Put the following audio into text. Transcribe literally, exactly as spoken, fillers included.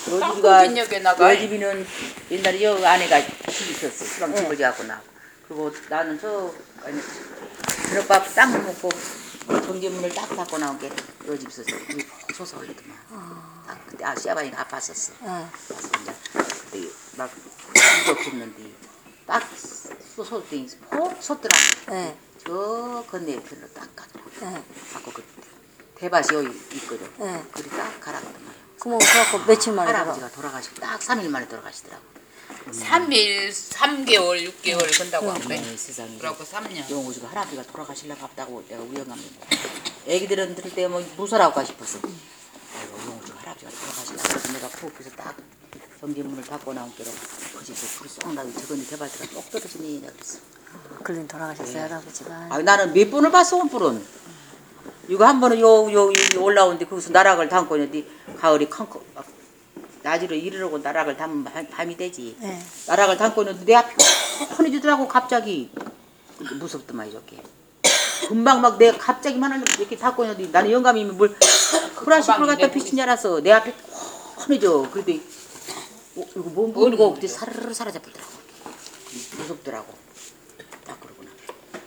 여집이가 땅콩진역에 나가. 여집이는 옛날에 여 아내가 집 있었어. 수방 집을 지어갖고 나. 그리고 나는 저 아니 저녁밥 딱 먹고 전기문을 딱 닫고 나온 게 여집 있었어. 그 솟아 올리더만. 딱 그때 아 시아바니가 아팠었어. 네. 그래서 이제 그때 막 이렇겠는데 딱 솟았더니 폭 솟더라. 네. 저 건네편으로 딱 가더라. 네. 갖고 그 대밭이 여기 있거든. 네. 그리 딱 가라거든. 그러면 그래갖고 며칠 만에 돌아. 할아버지가 돌아가시고 딱 삼 일 만에 돌아가시더라고. 삼 일, 삼 개월, 육 개월 건다고 한 거야. 네, 세상에. 그래갖고 삼 년. 영호지가 할아버지가 돌아가시려고 했다고 내가 우영하면 애기들은 들을 때 뭐 무서라고 싶었어. 아이고 영호지가 할아버지가 돌아가시려고 해서 내가 부엌에서 딱 전기문을 닫고 나온 게로 그 집에 불이 쏙 나고 저건데 대발대가 똑 떨어지니 내가 그랬어. 그린 돌아가셨어요, 할아버지가. 아 나는 몇 번을 봤어 온불은. 이거 한 번은 요, 요, 여기 올라오는데 거기서 나락을 담고 있는데 가을이 컹컹 막 낮으로 이르려고 나락을 담으면 밤- 밤이 되지. 네. 나락을 담고 있는데 내 앞이 편해지더라고 갑자기. 근데 무섭더만 이렇게. 금방 막 내가 갑자기만 하면 이렇게 담고 있는데 나는 영감이면 뭘 프라시풀 갖다 비친 줄 알았어. 내 앞에 편해져. 그랬더니 어, 이거 뭐 모르고 그때 사르르 사라져버리더라고. 무섭더라고.